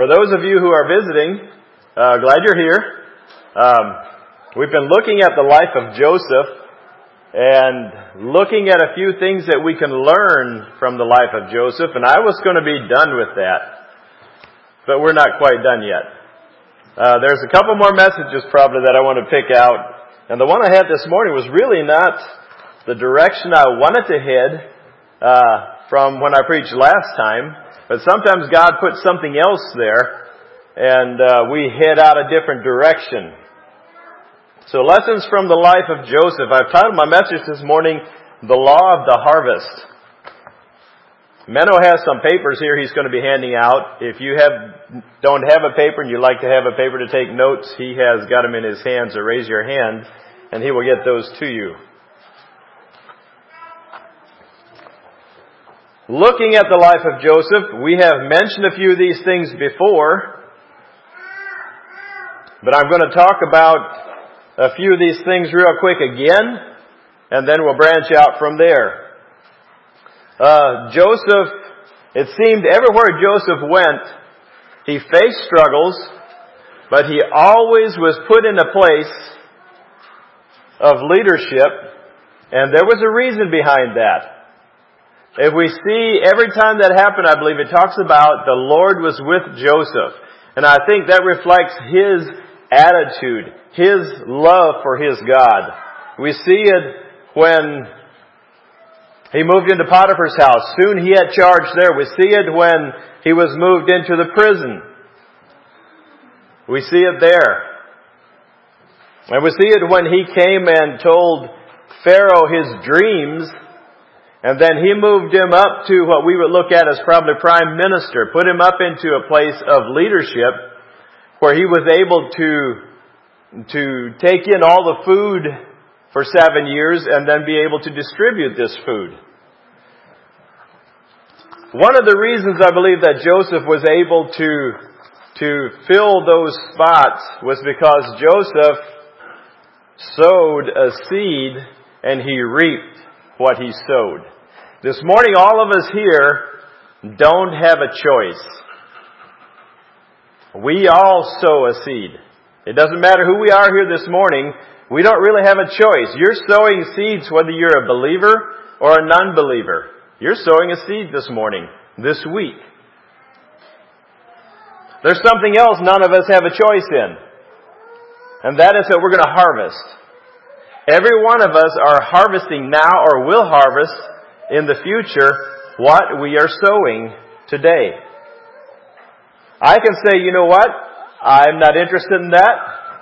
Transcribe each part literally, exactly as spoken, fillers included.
For those of you who are visiting, uh, glad you're here. Um, we've been looking at the life of Joseph and looking at a few things that we can learn from the life of Joseph, and I was going to be done with that, but we're not quite done yet. Uh, there's a couple more messages probably that I want to pick out, and the one I had this morning was really not the direction I wanted to head uh, from when I preached last time. But sometimes God puts something else there, and uh, we head out a different direction. So lessons from the life of Joseph. I've titled my message this morning, The Law of the Harvest. Menno has some papers here he's going to be handing out. If you have don't have a paper and you'd like to have a paper to take notes, he has got them in his hands, so raise your hand, and he will get those to you. Looking at the life of Joseph, we have mentioned a few of these things before, but I'm going to talk about a few of these things real quick again, and then we'll branch out from there. Uh, Joseph, it seemed everywhere Joseph went, he faced struggles, but he always was put in a place of leadership, and there was a reason behind that. If we see every time that happened, I believe it talks about the Lord was with Joseph. And I think that reflects his attitude, his love for his God. We see it when he moved into Potiphar's house. Soon he had charge there. We see it when he was moved into the prison. We see it there. And we see it when he came and told Pharaoh his dreams. And then he moved him up to what we would look at as probably prime minister, put him up into a place of leadership where he was able to, to take in all the food for seven years and then be able to distribute this food. One of the reasons I believe that Joseph was able to, to fill those spots was because Joseph sowed a seed and he reaped what he sowed. This morning, all of us here don't have a choice. We all sow a seed. It doesn't matter who we are here this morning. We don't really have a choice. You're sowing seeds whether you're a believer or a non-believer. You're sowing a seed this morning, this week. There's something else none of us have a choice in. And that is that we're going to harvest. Every one of us are harvesting now or will harvest in the future what we are sowing today. I can say, you know what? I'm not interested in that.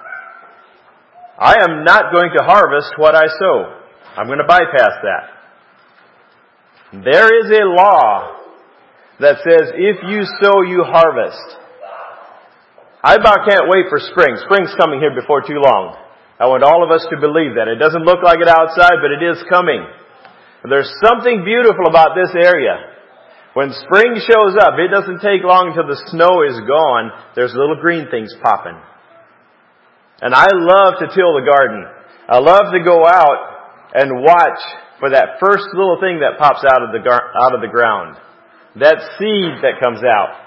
I am not going to harvest what I sow. I'm going to bypass that. There is a law that says if you sow, you harvest. I about can't wait for spring. Spring's coming here before too long. I want all of us to believe that. It doesn't look like it outside, but it is coming. There's something beautiful about this area. When spring shows up, it doesn't take long until the snow is gone. There's little green things popping. And I love to till the garden. I love to go out and watch for that first little thing that pops out of the gar- out of the ground. That seed that comes out.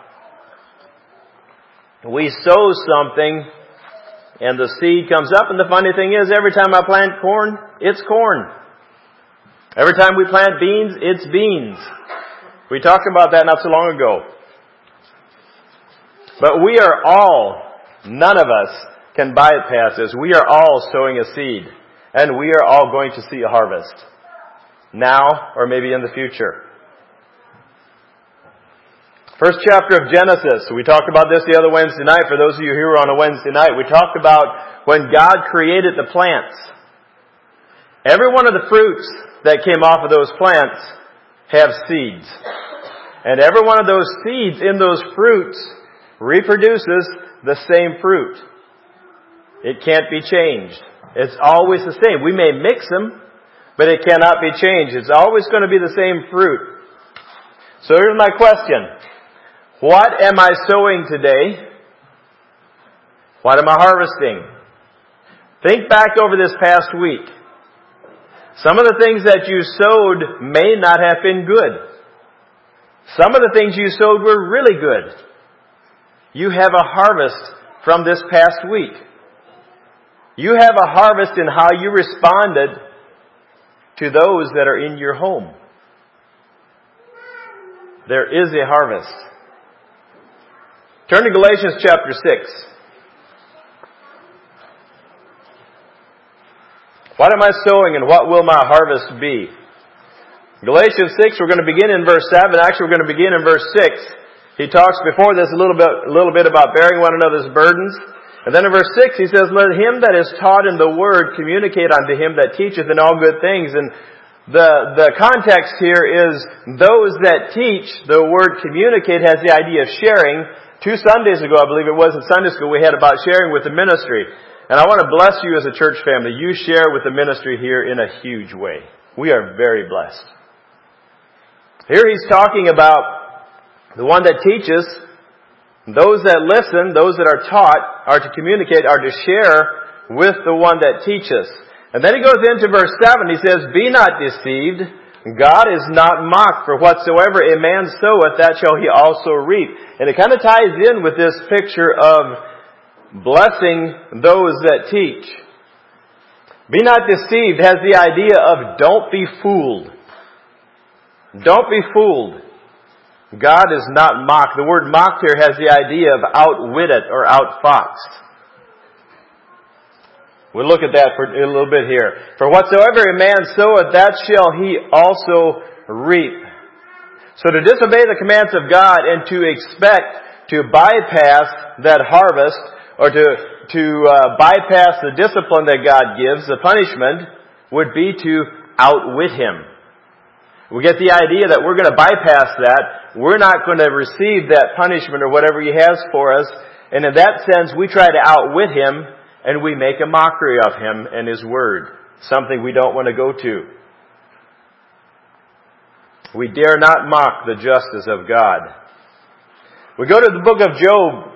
We sow something and the seed comes up, and the funny thing is every time I plant corn, it's corn. Every time we plant beans, it's beans. We talked about that not so long ago. But we are all, none of us can bypass this. We are all sowing a seed. And we are all going to see a harvest. Now or maybe in the future. First chapter of Genesis. We talked about this the other Wednesday night. For those of you who were on a Wednesday night, we talked about when God created the plants. Every one of the fruits that came off of those plants have seeds. And every one of those seeds in those fruits reproduces the same fruit. It can't be changed. It's always the same. We may mix them, but it cannot be changed. It's always going to be the same fruit. So here's my question. What am I sowing today? What am I harvesting? Think back over this past week. Some of the things that you sowed may not have been good. Some of the things you sowed were really good. You have a harvest from this past week. You have a harvest in how you responded to those that are in your home. There is a harvest. Turn to Galatians chapter six. What am I sowing and what will my harvest be? Galatians six, we're going to begin in verse seven. Actually, we're going to begin in verse six. He talks before this a little bit, a little bit about bearing one another's burdens. And then in verse six, he says, let him that is taught in the word communicate unto him that teacheth in all good things. And the, the context here is those that teach, the word communicate has the idea of sharing. Two Sundays ago, I believe it was in Sunday school, we had about sharing with the ministry. And I want to bless you as a church family. You share with the ministry here in a huge way. We are very blessed. Here he's talking about the one that teaches. Those that listen, those that are taught, are to communicate, are to share with the one that teaches. And then he goes into verse seven. He says, be not deceived. God is not mocked. For whatsoever a man soweth, that shall he also reap. And it kind of ties in with this picture of blessing those that teach. Be not deceived has the idea of don't be fooled. Don't be fooled. God is not mocked. The word mocked here has the idea of outwitted or outfoxed. We'll look at that for a little bit here. For whatsoever a man soweth, that shall he also reap. So to disobey the commands of God and to expect to bypass that harvest or to, to uh, bypass the discipline that God gives, the punishment, would be to outwit Him. We get the idea that we're going to bypass that. We're not going to receive that punishment or whatever He has for us. And in that sense, we try to outwit Him and we make a mockery of Him and His Word. Something we don't want to go to. We dare not mock the justice of God. We go to the book of Job.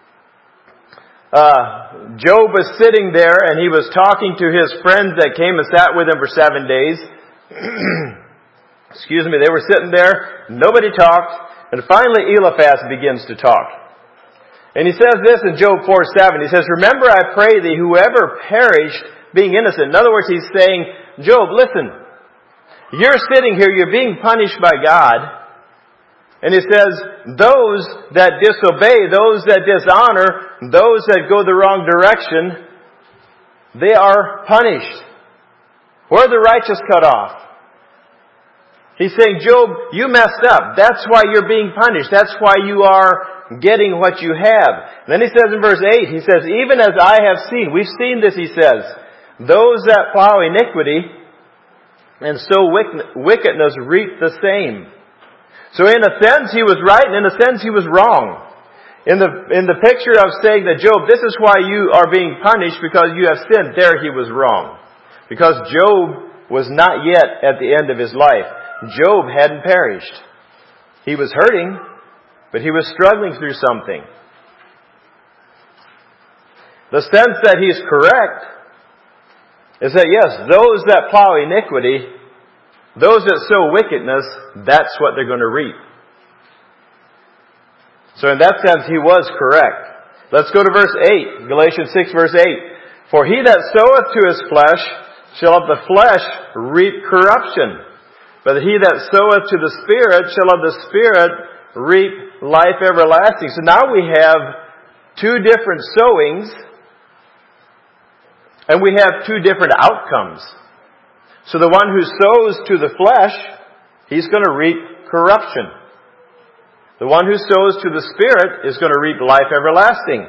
Uh, Job was sitting there and he was talking to his friends that came and sat with him for seven days. Excuse me, they were sitting there, nobody talked, and finally Eliphaz begins to talk. And he says this in Job four seven, he says, remember I pray thee, whoever perished being innocent. In other words, he's saying, Job, listen, you're sitting here, you're being punished by God, and he says, those that disobey, those that dishonor, those that go the wrong direction, they are punished. Where are the righteous cut off? He's saying, Job, you messed up. That's why you're being punished. That's why you are getting what you have. And then he says in verse eight, he says, even as I have seen, we've seen this, he says, those that plow iniquity and sow wickedness reap the same. So in a sense he was right, and in a sense he was wrong. In the, in the picture of saying that, Job, this is why you are being punished because you have sinned, there he was wrong. Because Job was not yet at the end of his life. Job hadn't perished. He was hurting, but he was struggling through something. The sense that he's correct is that yes, those that plow iniquity, those that sow wickedness, that's what they're going to reap. So in that sense, he was correct. Let's go to verse eight, Galatians six verse eight. For he that soweth to his flesh shall of the flesh reap corruption. But he that soweth to the Spirit shall of the Spirit reap life everlasting. So now we have two different sowings, and we have two different outcomes. So the one who sows to the flesh, he's going to reap corruption. The one who sows to the Spirit is going to reap life everlasting.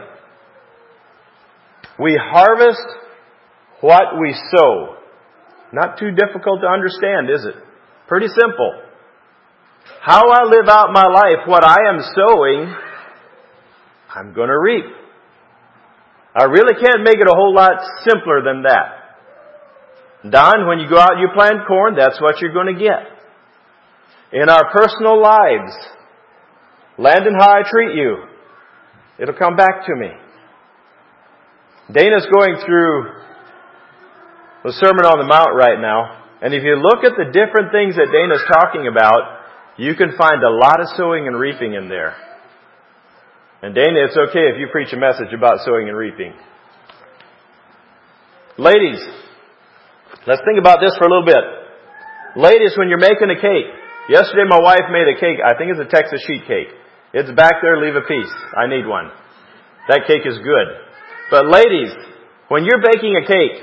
We harvest what we sow. Not too difficult to understand, is it? Pretty simple. How I live out my life, what I am sowing, I'm going to reap. I really can't make it a whole lot simpler than that. Don, when you go out and you plant corn, that's what you're going to get. In our personal lives, Landon, how I treat you, it'll come back to me. Dana's going through the Sermon on the Mount right now. And if you look at the different things that Dana's talking about, you can find a lot of sowing and reaping in there. And Dana, it's okay if you preach a message about sowing and reaping. Ladies, let's think about this for a little bit. Ladies, when you're making a cake. Yesterday my wife made a cake. I think it's a Texas sheet cake. It's back there. Leave a piece. I need one. That cake is good. But ladies, when you're baking a cake,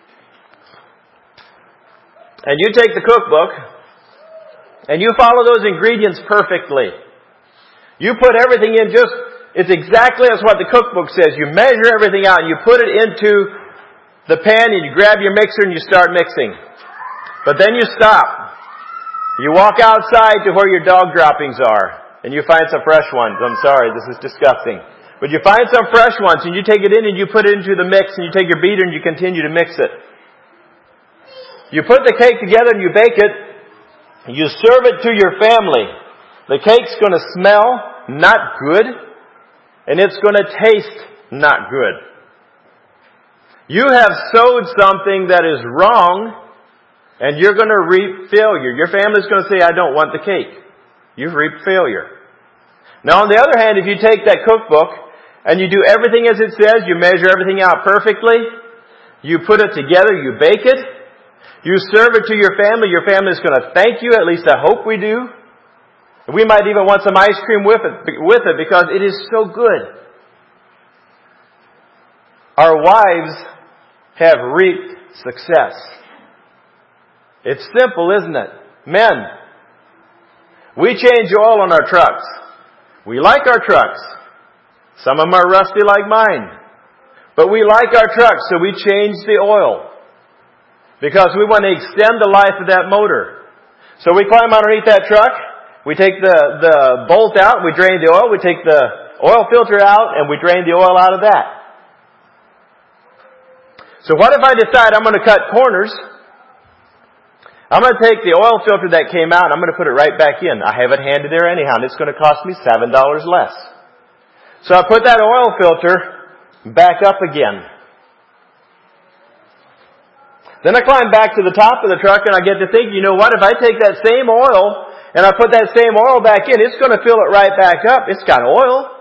and you take the cookbook, and you follow those ingredients perfectly, you put everything in just, it's exactly as what the cookbook says. You measure everything out, and you put it into the pan, and you grab your mixer, and you start mixing. But then you stop. You walk outside to where your dog droppings are, and you find some fresh ones. I'm sorry, this is disgusting. But you find some fresh ones, and you take it in, and you put it into the mix, and you take your beater, and you continue to mix it. You put the cake together, and you bake it. You serve it to your family. The cake's going to smell not good, and it's going to taste not good. You have sowed something that is wrong, and you're going to reap failure. Your family's going to say, I don't want the cake. You've reaped failure. Now, on the other hand, if you take that cookbook and you do everything as it says, you measure everything out perfectly, you put it together, you bake it, you serve it to your family, your family's going to thank you, at least I hope we do. We might even want some ice cream with it, with it because it is so good. Our wives have reaped success. It's simple, isn't it? Men, we change oil on our trucks. We like our trucks. Some of them are rusty like mine. But we like our trucks, so we change the oil. Because we want to extend the life of that motor. So we climb underneath that truck, we take the, the bolt out, we drain the oil, we take the oil filter out, and we drain the oil out of that. So what if I decide I'm going to cut corners? I'm going to take the oil filter that came out and I'm going to put it right back in. I have it handed there anyhow, and it's going to cost me seven dollars less. So I put that oil filter back up again. Then I climb back to the top of the truck and I get to think, you know what, if I take that same oil and I put that same oil back in, it's going to fill it right back up. It's got oil.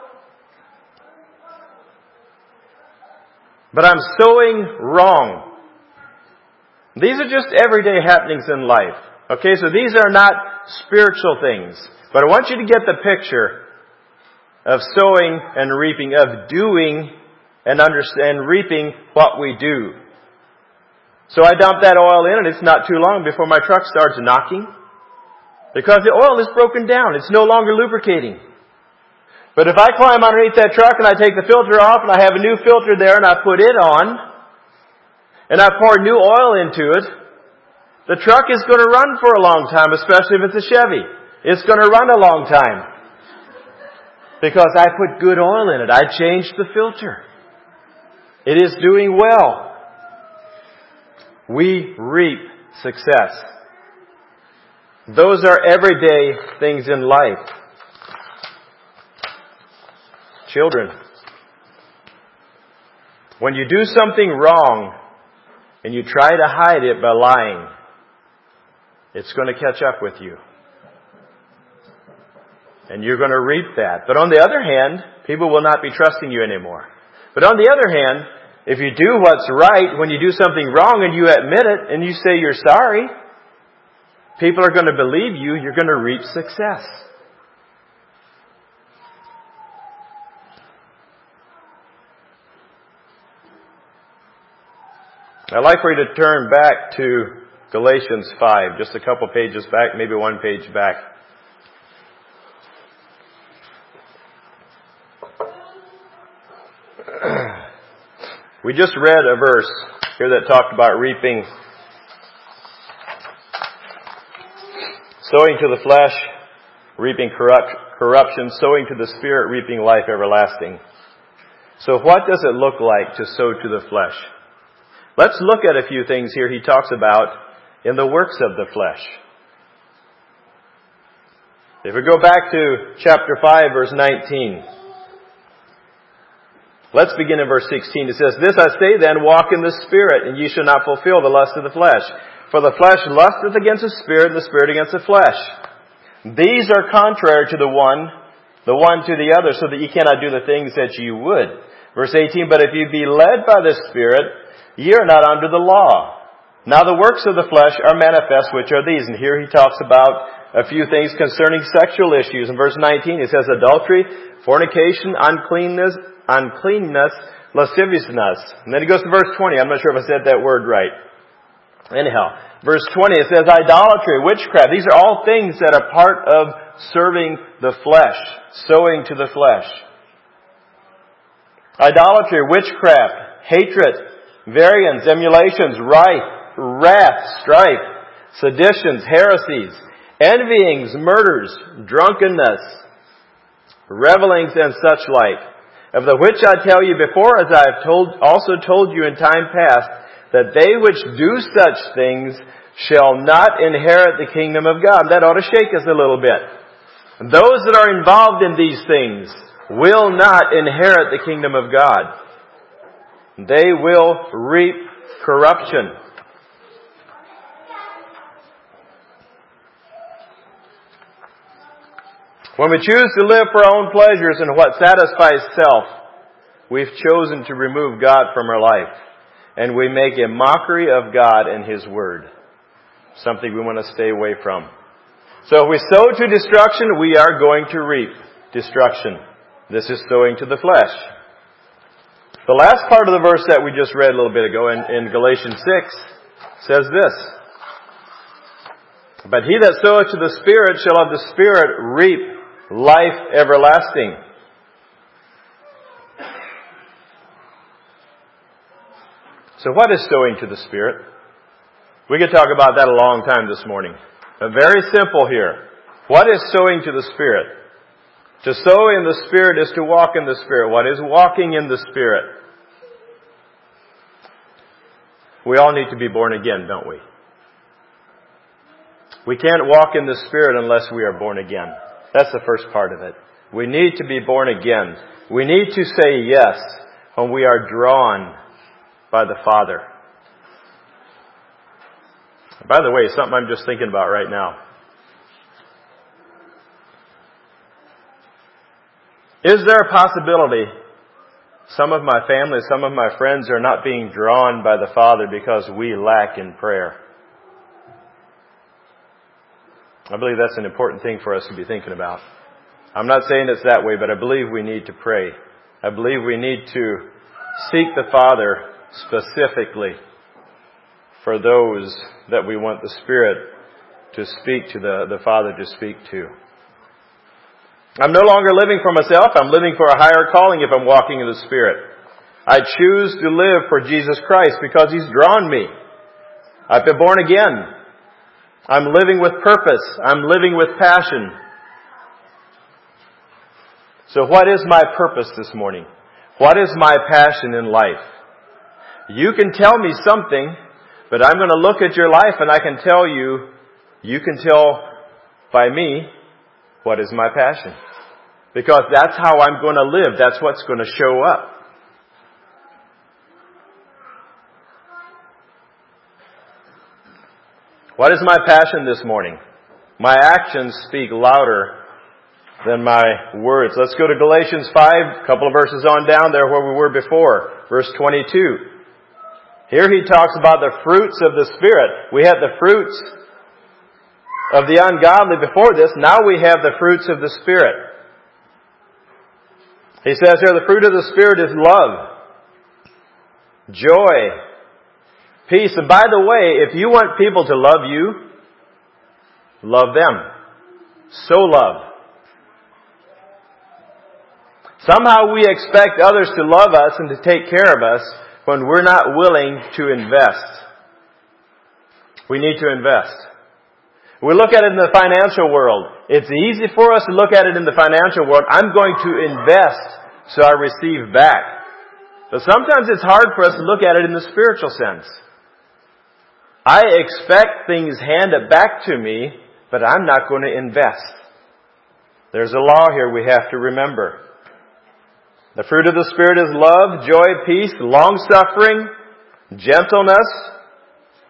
But I'm sowing wrong. These are just everyday happenings in life. Okay, so these are not spiritual things. But I want you to get the picture of sowing and reaping, of doing and understand reaping what we do. So I dump that oil in, and it's not too long before my truck starts knocking. Because the oil is broken down. It's no longer lubricating. But if I climb underneath that truck and I take the filter off and I have a new filter there and I put it on, and I pour new oil into it, the truck is going to run for a long time, especially if it's a Chevy. It's going to run a long time. Because I put good oil in it. I changed the filter. It is doing well. We reap success. Those are everyday things in life. Children, when you do something wrong and you try to hide it by lying, it's going to catch up with you. And you're going to reap that. But on the other hand, people will not be trusting you anymore. But on the other hand, if you do what's right, when you do something wrong and you admit it and you say you're sorry, people are going to believe you. You're going to reap success. I'd like for you to turn back to Galatians five, just a couple pages back, maybe one page back. We just read a verse here that talked about reaping, sowing to the flesh, reaping corrupt, corruption, sowing to the Spirit, reaping life everlasting. So what does it look like to sow to the flesh? Let's look at a few things here he talks about in the works of the flesh. If we go back to chapter five, verse nineteen. Let's begin in verse sixteen. It says, "This I say then, walk in the Spirit, and ye shall not fulfill the lust of the flesh. For the flesh lusteth against the Spirit, and the Spirit against the flesh. These are contrary to the one, the one to the other, so that ye cannot do the things that ye would. Verse eighteen, but if ye be led by the Spirit, ye are not under the law. Now the works of the flesh are manifest, which are these. And here he talks about a few things concerning sexual issues. In verse nineteen, he says adultery, fornication, uncleanness, uncleanness, lasciviousness. And then he goes to verse twenty. I'm not sure if I said that word right. Anyhow, verse twenty, it says idolatry, witchcraft. These are all things that are part of serving the flesh, sowing to the flesh. Idolatry, witchcraft, hatred, variance, emulations, rife, wrath, strife, seditions, heresies, envyings, murders, drunkenness, revelings, and such like, of the which I tell you before, as I have told, also told you in time past, that they which do such things shall not inherit the kingdom of God. That ought to shake us a little bit. Those that are involved in these things will not inherit the kingdom of God. They will reap corruption. When we choose to live for our own pleasures and what satisfies self, we've chosen to remove God from our life. And we make a mockery of God and His Word. Something we want to stay away from. So if we sow to destruction, we are going to reap destruction. This is sowing to the flesh. The last part of the verse that we just read a little bit ago in, in Galatians six says this. But he that soweth to the Spirit shall of the Spirit reap life everlasting. So what is sowing to the Spirit? We could talk about that a long time this morning. But very simple here. What is sowing to the Spirit? To sow in the Spirit is to walk in the Spirit. What is walking in the Spirit? We all need to be born again, don't we? We can't walk in the Spirit unless we are born again. That's the first part of it. We need to be born again. We need to say yes when we are drawn by the Father. By the way, something I'm just thinking about right now. Is there a possibility some of my family, some of my friends are not being drawn by the Father because we lack in prayer? I believe that's an important thing for us to be thinking about. I'm not saying it's that way, but I believe we need to pray. I believe we need to seek the Father specifically for those that we want the Spirit to speak to, the, the Father to speak to. I'm no longer living for myself. I'm living for a higher calling if I'm walking in the Spirit. I choose to live for Jesus Christ because He's drawn me. I've been born again. I'm living with purpose. I'm living with passion. So what is my purpose this morning? What is my passion in life? You can tell me something, but I'm going to look at your life and I can tell you, you can tell by me what is my passion. Because that's how I'm going to live. That's what's going to show up. What is my passion this morning? My actions speak louder than my words. Let's go to Galatians five, a couple of verses on down there where we were before. Verse twenty-two. Here he talks about the fruits of the Spirit. We had the fruits of the ungodly before this. Now we have the fruits of the Spirit. He says here, the fruit of the Spirit is love, joy, peace. And by the way, if you want people to love you, love them. So love. Somehow we expect others to love us and to take care of us when we're not willing to invest. We need to invest. We look at it in the financial world. It's easy for us to look at it in the financial world. I'm going to invest so I receive back. But sometimes it's hard for us to look at it in the spiritual sense. I expect things handed back to me, but I'm not going to invest. There's a law here we have to remember. The fruit of the Spirit is love, joy, peace, long-suffering, gentleness,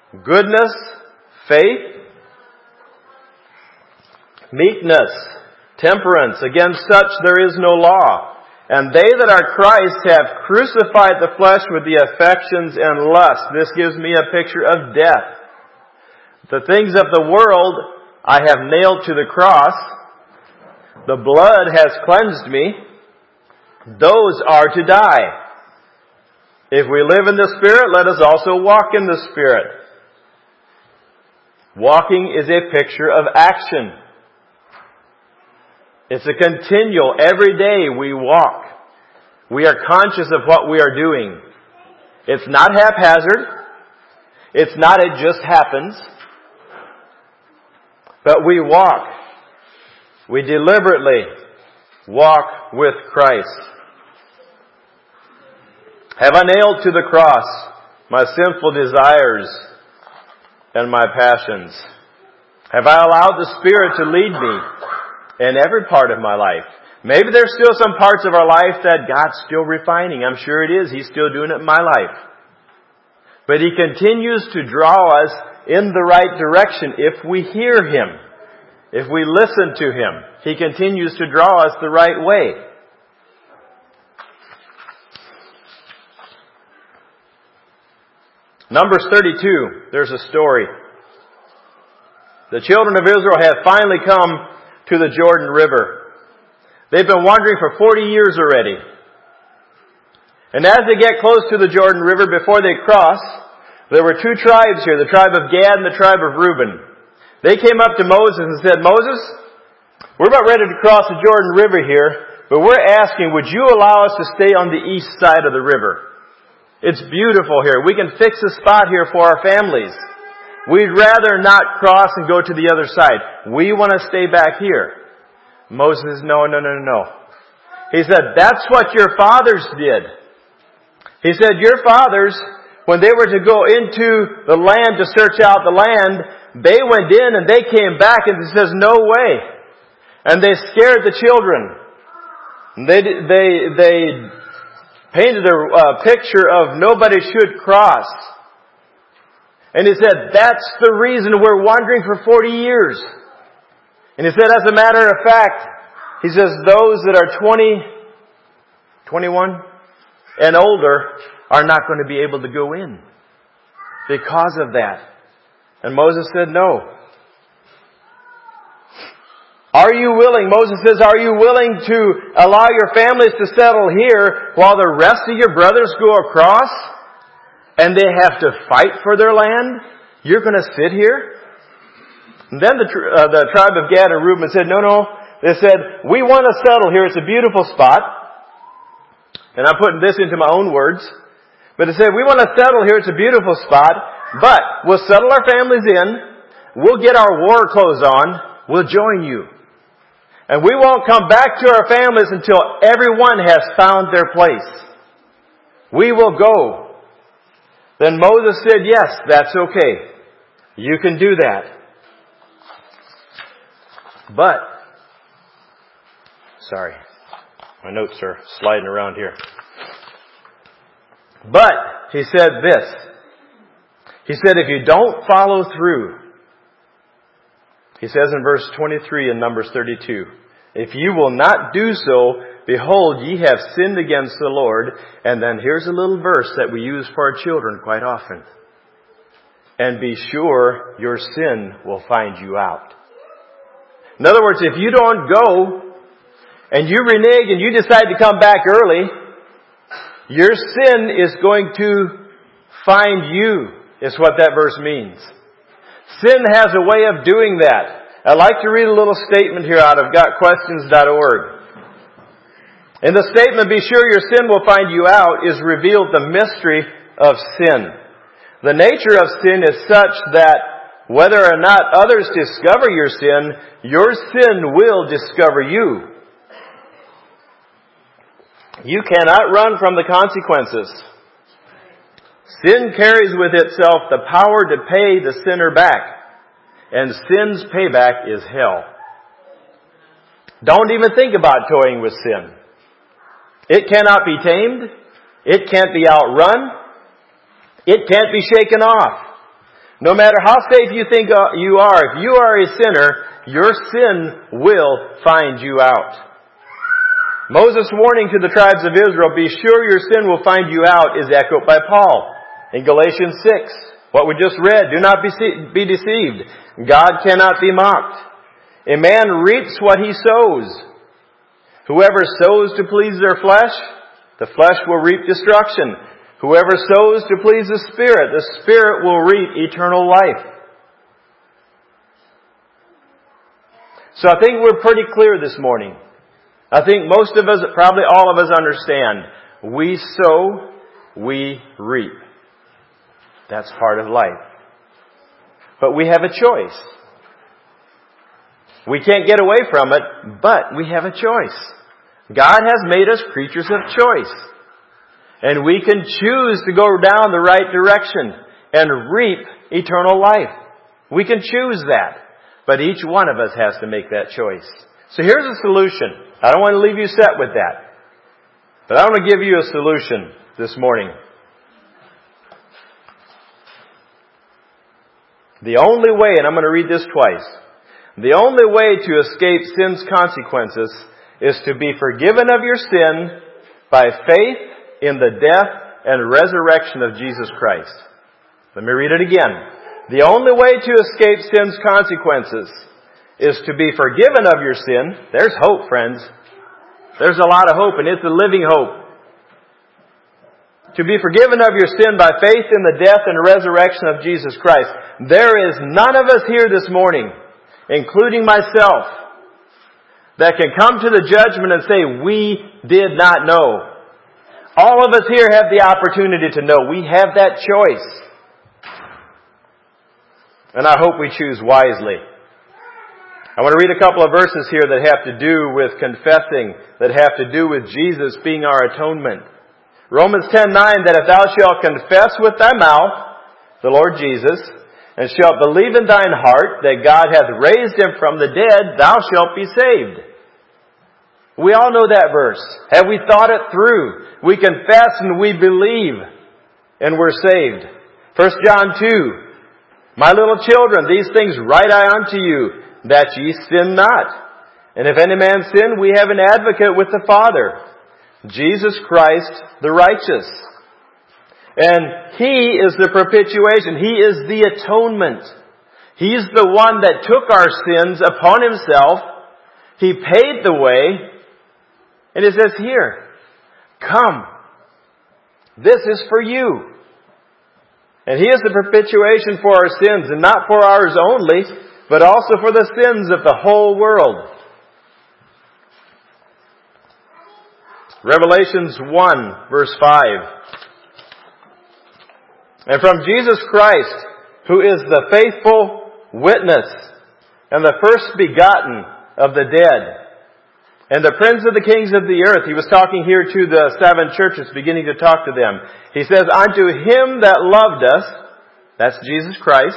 goodness, faith, meekness, Temperance, against such there is no law. And they that are Christ have crucified the flesh with the affections and lusts. This gives me a picture of death. The things of the world I have nailed to the cross. The blood has cleansed me. Those are to die. If we live in the Spirit, let us also walk in the Spirit. Walking is a picture of action. It's a continual, every day we walk. We are conscious of what we are doing. It's not haphazard. It's not it just happens. But we walk. We deliberately walk with Christ. Have I nailed to the cross my sinful desires and my passions? Have I allowed the Spirit to lead me in every part of my life? Maybe there's still some parts of our life that God's still refining. I'm sure it is. He's still doing it in my life. But He continues to draw us in the right direction if we hear Him. If we listen to Him. He continues to draw us the right way. Numbers thirty-two, there's a story. The children of Israel have finally come to the Jordan River. They've been wandering for forty years already. And as they get close to the Jordan River, before they cross, there were two tribes here, the tribe of Gad and the tribe of Reuben. They came up to Moses and said, Moses, we're about ready to cross the Jordan River here, but we're asking, would you allow us to stay on the east side of the river? It's beautiful here. We can fix a spot here for our families. We'd rather not cross and go to the other side. We want to stay back here. Moses says, no, no, no, no. He said, that's what your fathers did. He said, your fathers, when they were to go into the land to search out the land, they went in and they came back and it says, no way. And they scared the children. They, they, they painted a uh, picture of nobody should cross. And he said, that's the reason we're wandering for forty years. And he said, as a matter of fact, he says, those that are twenty, twenty-one and older are not going to be able to go in because of that. And Moses said, no. Are you willing, Moses says, are you willing to allow your families to settle here while the rest of your brothers go across and they have to fight for their land? You're going to sit here? And then the, uh, the tribe of Gad and Reuben said, no, no. They said, we want to settle here. It's a beautiful spot. And I'm putting this into my own words. But they said, we want to settle here. It's a beautiful spot. But we'll settle our families in. We'll get our war clothes on. We'll join you. And we won't come back to our families until everyone has found their place. We will go. Then Moses said, yes, that's okay. You can do that. But, sorry, my notes are sliding around here. But, he said this. He said, if you don't follow through, he says in verse twenty-three in Numbers thirty-two, if you will not do so, behold, ye have sinned against the Lord. And then here's a little verse that we use for our children quite often. And be sure your sin will find you out. In other words, if you don't go and you renege and you decide to come back early, your sin is going to find you, is what that verse means. Sin has a way of doing that. I'd like to read a little statement here out of got questions dot org. In the statement, be sure your sin will find you out, is revealed the mystery of sin. The nature of sin is such that whether or not others discover your sin, your sin will discover you. You cannot run from the consequences. Sin carries with itself the power to pay the sinner back. And sin's payback is hell. Don't even think about toying with sin. It cannot be tamed. It can't be outrun. It can't be shaken off. No matter how safe you think you are, if you are a sinner, your sin will find you out. Moses' warning to the tribes of Israel, be sure your sin will find you out, is echoed by Paul in Galatians six. What we just read, do not be deceived. God cannot be mocked. A man reaps what he sows. Whoever sows to please their flesh, the flesh will reap destruction. Whoever sows to please the Spirit, the Spirit will reap eternal life. So I think we're pretty clear this morning. I think most of us, probably all of us understand, we sow, we reap. That's part of life. But we have a choice. We can't get away from it, but we have a choice. God has made us creatures of choice. And we can choose to go down the right direction and reap eternal life. We can choose that. But each one of us has to make that choice. So here's a solution. I don't want to leave you set with that. But I want to give you a solution this morning. The only way, and I'm going to read this twice, the only way to escape sin's consequences is to be forgiven of your sin by faith in the death and resurrection of Jesus Christ. Let me read it again. The only way to escape sin's consequences is to be forgiven of your sin. There's hope, friends. There's a lot of hope, and it's a living hope. To be forgiven of your sin by faith in the death and resurrection of Jesus Christ. There is none of us here this morning, including myself, that can come to the judgment and say, we did not know. All of us here have the opportunity to know. We have that choice. And I hope we choose wisely. I want to read a couple of verses here that have to do with confessing, that have to do with Jesus being our atonement. Romans ten nine, that if thou shalt confess with thy mouth the Lord Jesus, and shalt believe in thine heart that God hath raised him from the dead, thou shalt be saved. We all know that verse. Have we thought it through? We confess and we believe, and we're saved. First John two, my little children, these things write I unto you, that ye sin not. And if any man sin, we have an advocate with the Father, Jesus Christ the righteous. And He is the propitiation. He is the atonement. He's the one that took our sins upon Himself. He paid the way. And it says here, come. This is for you. And He is the propitiation for our sins, and not for ours only, but also for the sins of the whole world. Revelations one, verse five. And from Jesus Christ, who is the faithful witness and the first begotten of the dead, and the prince of the kings of the earth. He was talking here to the seven churches, beginning to talk to them. He says, unto Him that loved us, that's Jesus Christ,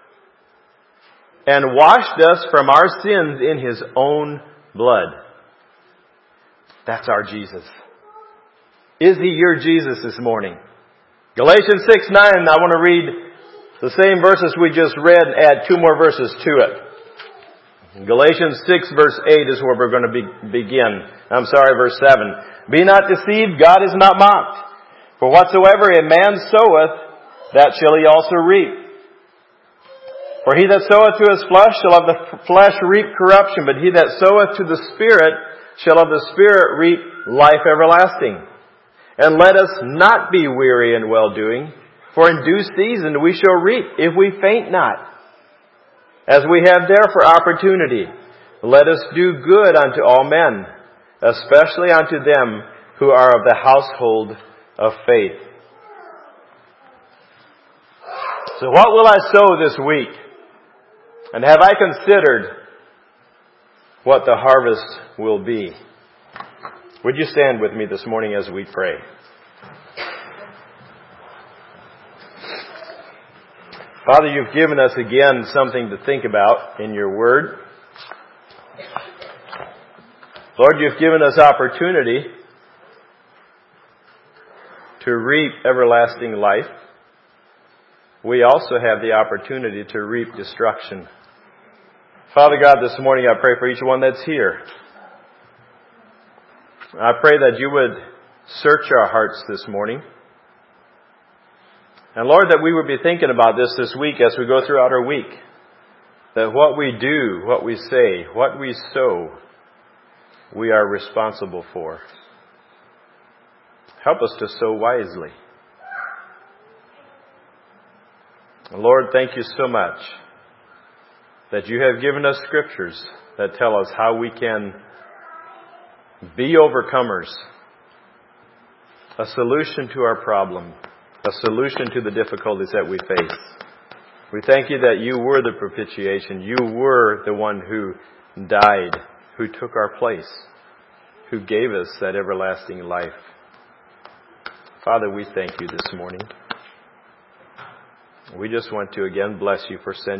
and washed us from our sins in His own blood. That's our Jesus. Is He your Jesus this morning? Galatians six nine, I want to read the same verses we just read and add two more verses to it. Galatians six verse eight is where we're going to be, begin. I'm sorry, verse seven. Be not deceived, God is not mocked. For whatsoever a man soweth, that shall he also reap. For he that soweth to his flesh shall of the flesh reap corruption, but he that soweth to the Spirit shall of the Spirit reap life everlasting. And let us not be weary in well-doing, for in due season we shall reap, if we faint not. As we have therefore opportunity, let us do good unto all men, especially unto them who are of the household of faith. So what will I sow this week? And have I considered what the harvest will be? Would you stand with me this morning as we pray? Father, you've given us again something to think about in your word. Lord, you've given us opportunity to reap everlasting life. We also have the opportunity to reap destruction. Father God, this morning I pray for each one that's here. I pray that you would search our hearts this morning. And Lord, that we would be thinking about this this week as we go throughout our week. That what we do, what we say, what we sow, we are responsible for. Help us to sow wisely. Lord, thank you so much that you have given us scriptures that tell us how we can be overcomers. A solution to our problem. A solution to the difficulties that we face. We thank you that you were the propitiation. You were the one who died, who took our place, who gave us that everlasting life. Father, we thank you this morning. We just want to again bless you for sending